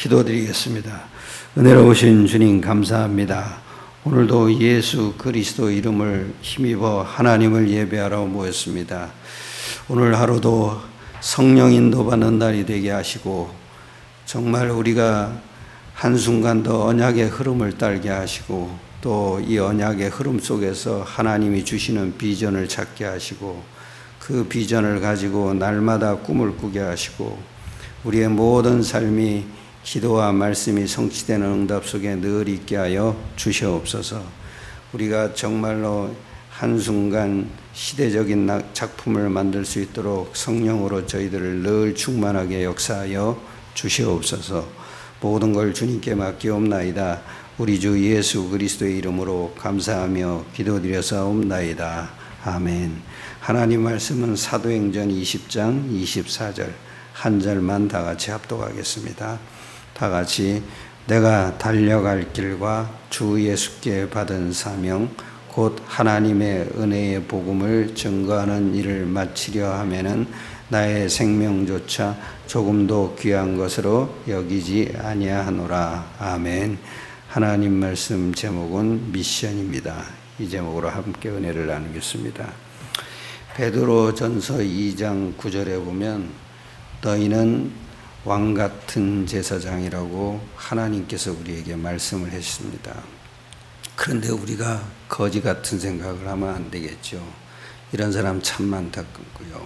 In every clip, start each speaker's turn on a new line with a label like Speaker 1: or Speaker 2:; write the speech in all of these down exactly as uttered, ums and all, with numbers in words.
Speaker 1: 기도드리겠습니다. 은혜로우신 주님 감사합니다. 오늘도 예수 그리스도 이름을 힘입어 하나님을 예배하러 모였습니다. 오늘 하루도 성령 인도받는 날이 되게 하시고 정말 우리가 한순간도 언약의 흐름을 따르게 하시고 또 이 언약의 흐름 속에서 하나님이 주시는 비전을 찾게 하시고 그 비전을 가지고 날마다 꿈을 꾸게 하시고 우리의 모든 삶이 기도와 말씀이 성취되는 응답 속에 늘 있게 하여 주시옵소서. 우리가 정말로 한순간 시대적인 작품을 만들 수 있도록 성령으로 저희들을 늘 충만하게 역사하여 주시옵소서. 모든 걸 주님께 맡기옵나이다. 우리 주 예수 그리스도의 이름으로 감사하며 기도드려사옵나이다. 아멘. 하나님 말씀은 사도행전 이십 장 이십사 절 한 절만 다 같이 합독하겠습니다. 다 같이 내가 달려갈 길과 주 예수께 받은 사명 곧 하나님의 은혜의 복음을 증거하는 일을 마치려 하면은 나의 생명조차 조금도 귀한 것으로 여기지 아니하노라. 아멘. 하나님 말씀 제목은 미션입니다. 이 제목으로 함께 은혜를 나누겠습니다. 베드로전서 이 장 구 절에 보면 너희는 왕같은 제사장이라고 하나님께서 우리에게 말씀을 했습니다. 그런데 우리가 거지 같은 생각을 하면 안 되겠죠. 이런 사람 참 많다고요.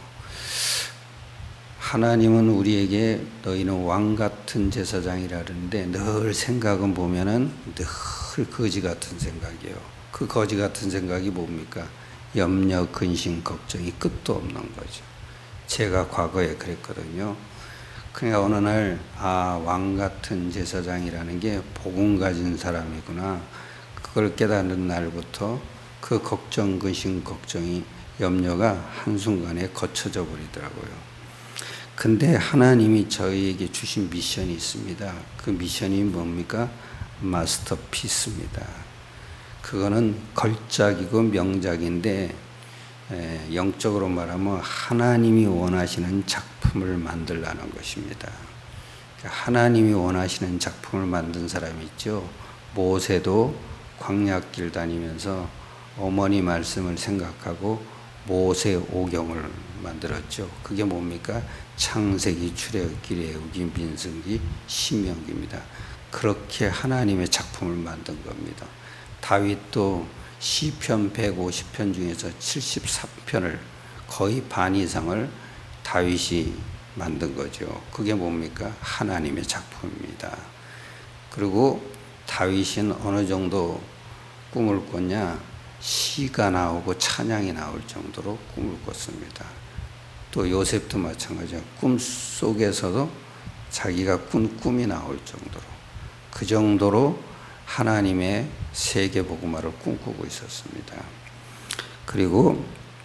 Speaker 1: 하나님은 우리에게 너희는 왕같은 제사장이라는데 늘 생각은 보면은 늘 거지 같은 생각이에요. 그 거지 같은 생각이 뭡니까? 염려, 근심, 걱정이 끝도 없는 거죠. 제가 과거에 그랬거든요. 그러니까 어느 날, 아, 왕 같은 제사장이라는 게 복음 가진 사람이구나. 그걸 깨닫는 날부터 그 걱정, 근심, 걱정이, 염려가 한순간에 거쳐져 버리더라고요. 근데 하나님이 저희에게 주신 미션이 있습니다. 그 미션이 뭡니까? 마스터피스입니다. 그거는 걸작이고 명작인데 에, 영적으로 말하면 하나님이 원하시는 작품을 만들라는 것입니다. 하나님이 원하시는 작품을 만든 사람이 있죠. 모세도 광야길 다니면서 어머니 말씀을 생각하고 모세 오경을 만들었죠. 그게 뭡니까? 창세기, 출애굽기, 레위기, 민수기, 신명기입니다. 그렇게 하나님의 작품을 만든 겁니다. 다윗도 시편 백오십 편 중에서 칠십삼 편을 거의 반 이상을 다윗이 만든 거죠. 그게 뭡니까? 하나님의 작품입니다. 그리고 다윗은 어느 정도 꿈을 꿨냐? 시가 나오고 찬양이 나올 정도로 꿈을 꿨습니다. 또 요셉도 마찬가지죠. 꿈 속에서도 자기가 꾼 꿈이 나올 정도로 그 정도로 하나님의 세계복음화를 꿈꾸고 있었습니다. 그리고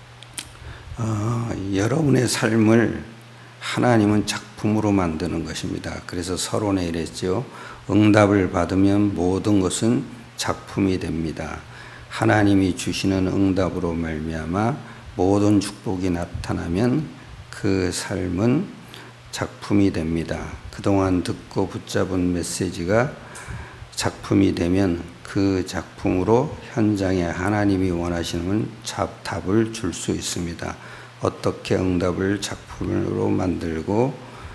Speaker 1: 어, 여러분의 삶을 하나님은 작품으로 만드는 것입니다. 그래서 서론에 이랬죠. 응답을 받으면 모든 것은 작품이 됩니다. 하나님이 주시는 응답으로 말미암아 모든 축복이 나타나면 그 삶은 작품이 됩니다. 그동안 듣고 붙잡은 메시지가 작품이 되면 그 작품으로 현장에 하나님이 원하시는 답을 줄 수 있습니다. 어떻게 응답을 작품으로 만들고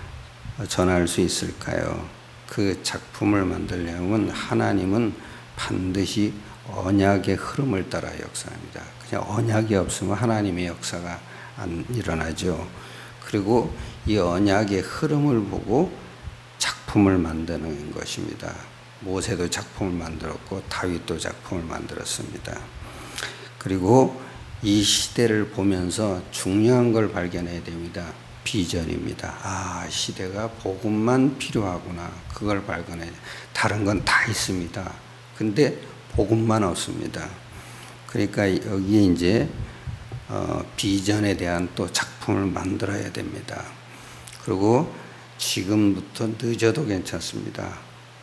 Speaker 1: 전할 수 있을까요? 그 작품을 만들려면 하나님은 반드시 언약의 흐름을 따라 역사합니다. 그냥 언약이 없으면 하나님의 역사가 안 일어나죠. 그리고 이 언약의 흐름을 보고 작품을 만드는 것입니다. 모세도 작품을 만들었고 다윗도 작품을 만들었습니다. 그리고 이 시대를 보면서 중요한 걸 발견해야 됩니다. 비전입니다. 아, 시대가 복음만 필요하구나. 그걸 발견해야 돼요. 다른 건 다 있습니다. 근데 복음만 없습니다. 그러니까 여기에 이제 어, 비전에 대한 또 작품을 만들어야 됩니다. 그리고 지금부터 늦어도 괜찮습니다.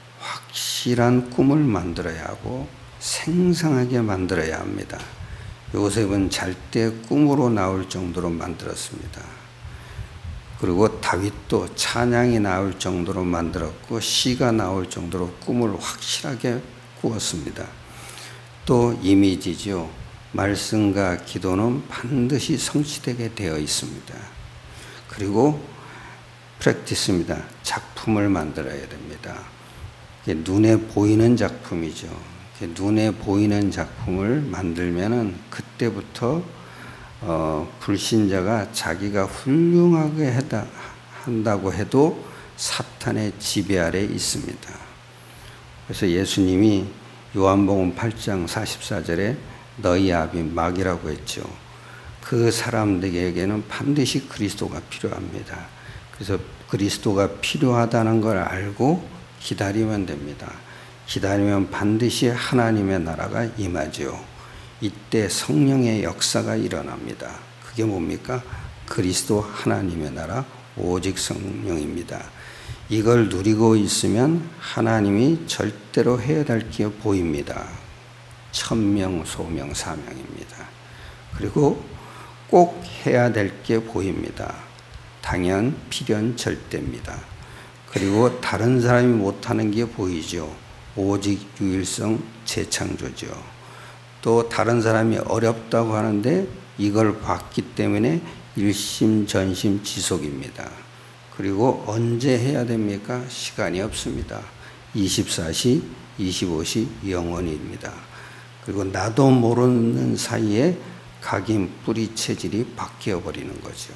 Speaker 1: 확실한 꿈을 만들어야 하고 생생하게 만들어야 합니다. 요셉은 잘 때 꿈으로 나올 정도로 만들었습니다. 그리고 다윗도 찬양이 나올 정도로 만들었고 시가 나올 정도로 꿈을 확실하게 꾸었습니다. 또 이미지죠. 말씀과 기도는 반드시 성취되게 되어 있습니다. 그리고 프랙티스입니다. 작품을 만들어야 됩니다. 눈에 보이는 작품이죠. 눈에 보이는 작품을 만들면은 그때부터 어, 불신자가 자기가 훌륭하게 해다, 한다고 해도 사탄의 지배 아래 있습니다. 그래서 예수님이 요한복음 팔 장 사십사 절에 너희 아비 마귀라고 했죠. 그 사람들에게는 반드시 그리스도가 필요합니다. 그래서 그리스도가 필요하다는 걸 알고 기다리면 됩니다. 기다리면 반드시 하나님의 나라가 임하죠. 이때 성령의 역사가 일어납니다. 그게 뭡니까? 그리스도 하나님의 나라, 오직 성령입니다. 이걸 누리고 있으면 하나님이 절대로 해야 될 게 보입니다. 천명, 소명, 사명입니다. 그리고 꼭 해야 될 게 보입니다. 당연, 필연, 절대입니다. 그리고 다른 사람이 못하는 게 보이죠. 오직 유일성 재창조죠. 또 다른 사람이 어렵다고 하는데 이걸 봤기 때문에 일심 전심 지속입니다. 그리고 언제 해야 됩니까? 시간이 없습니다. 이십사 시, 이십오 시 영원입니다. 그리고 나도 모르는 사이에 각인 뿌리 체질이 바뀌어 버리는 거죠.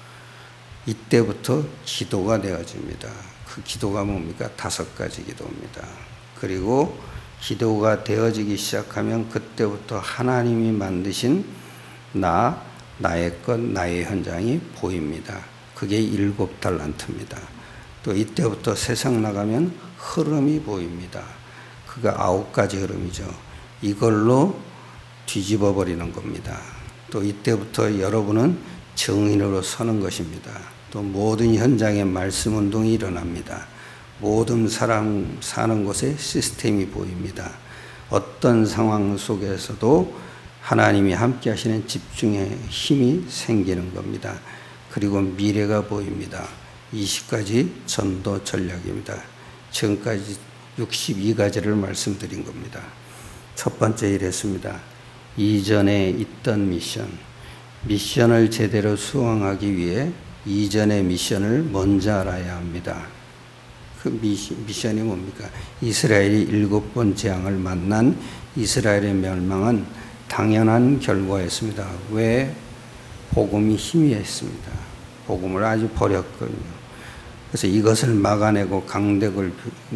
Speaker 1: 이때부터 기도가 되어집니다. 그 기도가 뭡니까? 다섯 가지 기도입니다. 그리고 기도가 되어지기 시작하면 그때부터 하나님이 만드신 나, 나의 것, 나의 현장이 보입니다. 그게 일곱 달란트입니다. 또 이때부터 세상 나가면 흐름이 보입니다. 그가 아홉 가지 흐름이죠. 이걸로 뒤집어 버리는 겁니다. 또 이때부터 여러분은 증인으로 서는 것입니다. 또 모든 현장에 말씀 운동이 일어납니다. 모든 사람 사는 곳에 시스템이 보입니다. 어떤 상황 속에서도 하나님이 함께 하시는 집중의 힘이 생기는 겁니다. 그리고 미래가 보입니다. 이십 가지 전도 전략입니다. 지금까지 육십이 가지를 말씀드린 겁니다. 첫 번째 이랬습니다. 이전에 있던 미션, 미션을 제대로 수행하기 위해 이전의 미션을 먼저 알아야 합니다. 그 미션이 뭡니까? 이스라엘이 일곱 번 재앙을 만난 이스라엘의 멸망은 당연한 결과였습니다. 왜? 복음이 희미했습니다. 복음을 아주 버렸거든요. 그래서 이것을 막아내고 강대국을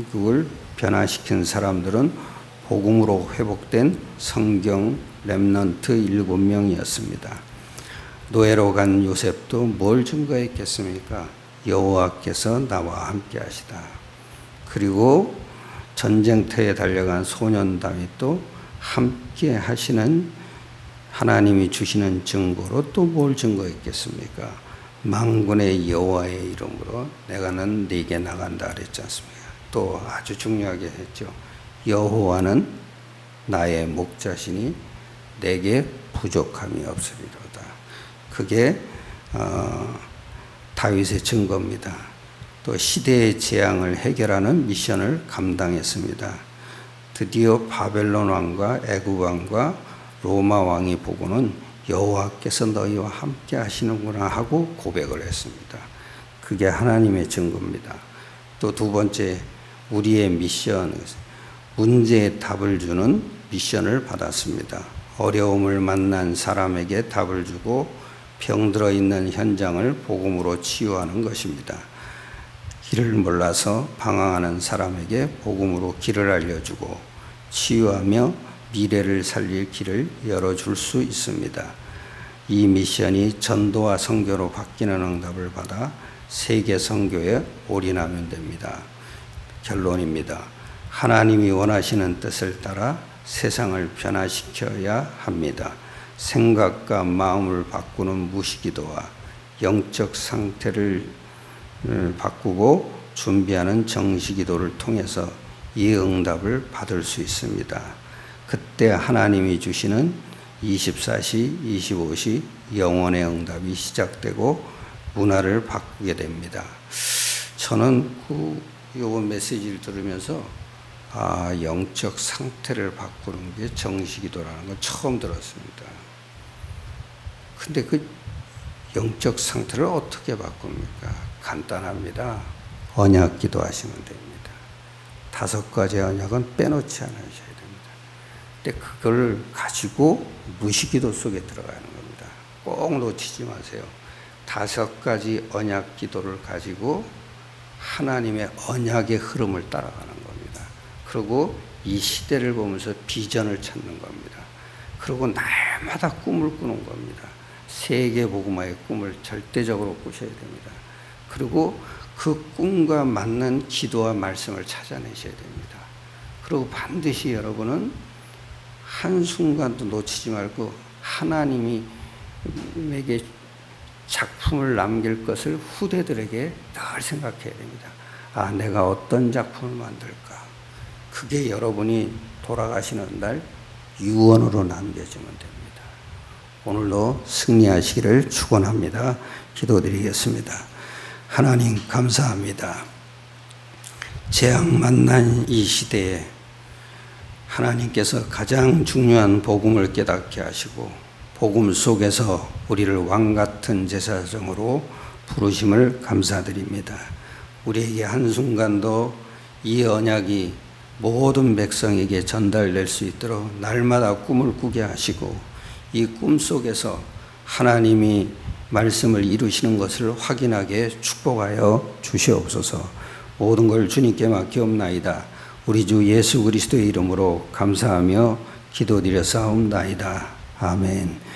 Speaker 1: 변화시킨 사람들은 복음으로 회복된 성경 렘넌트 일곱 명이었습니다. 노예로 간 요셉도 뭘 증거했겠습니까? 여호와께서 나와 함께 하시다. 그리고 전쟁터에 달려간 소년 다윗도 함께 하시는 하나님이 주시는 증거로 또 뭘 증거했겠습니까? 만군의 여호와의 이름으로 내가는 네게 나간다 그랬지 않습니까? 또 아주 중요하게 했죠. 여호와는 나의 목자시니 내게 부족함이 없으리로다. 그게 어, 다윗의 증거입니다. 또 시대의 재앙을 해결하는 미션을 감당했습니다. 드디어 바벨론 왕과 애굽 왕과 로마 왕이 보고는 여호와께서 너희와 함께 하시는구나 하고 고백을 했습니다. 그게 하나님의 증거입니다. 또 두 번째, 우리의 미션, 문제에 답을 주는 미션을 받았습니다. 어려움을 만난 사람에게 답을 주고 병들어 있는 현장을 복음으로 치유하는 것입니다. 길을 몰라서 방황하는 사람에게 복음으로 길을 알려주고 치유하며 미래를 살릴 길을 열어줄 수 있습니다. 이 미션이 전도와 선교로 바뀌는 응답을 받아 세계 선교에 올인하면 됩니다. 결론입니다. 하나님이 원하시는 뜻을 따라 세상을 변화시켜야 합니다. 생각과 마음을 바꾸는 무시기도와 영적 상태를 바꾸고 준비하는 정시기도를 통해서 이 응답을 받을 수 있습니다. 그때 하나님이 주시는 이십사 시, 이십오 시 영원의 응답이 시작되고 문화를 바꾸게 됩니다. 저는 그 요번 메시지를 들으면서 아, 영적 상태를 바꾸는 게 정식기도라는 걸 처음 들었습니다. 근데 그 영적 상태를 어떻게 바꿉니까? 간단합니다. 언약 기도하시면 됩니다. 다섯 가지 언약은 빼놓지 않으셔야 됩니다. 근데 그걸 가지고 무시기도 속에 들어가는 겁니다. 꼭 놓치지 마세요. 다섯 가지 언약 기도를 가지고 하나님의 언약의 흐름을 따라가는 겁니다. 그리고 이 시대를 보면서 비전을 찾는 겁니다. 그리고 날마다 꿈을 꾸는 겁니다. 세계 복음화의 꿈을 절대적으로 꾸셔야 됩니다. 그리고 그 꿈과 맞는 기도와 말씀을 찾아내셔야 됩니다. 그리고 반드시 여러분은 한순간도 놓치지 말고 하나님이 에게 작품을 남길 것을 후대들에게 늘 생각해야 됩니다. 아, 내가 어떤 작품을 만들까? 그게 여러분이 돌아가시는 날 유언으로 남겨지면 됩니다. 오늘도 승리하시기를 축원합니다. 기도드리겠습니다. 하나님 감사합니다. 재앙 만난 이 시대에 하나님께서 가장 중요한 복음을 깨닫게 하시고 복음 속에서 우리를 왕같은 제사장으로 부르심을 감사드립니다. 우리에게 한순간도 이 언약이 모든 백성에게 전달될 수 있도록 날마다 꿈을 꾸게 하시고 이 꿈 속에서 하나님이 말씀을 이루시는 것을 확인하게 축복하여 주시옵소서. 모든 걸 주님께 맡기옵나이다. 우리 주 예수 그리스도의 이름으로 감사하며 기도드려 싸움나이다. 아멘.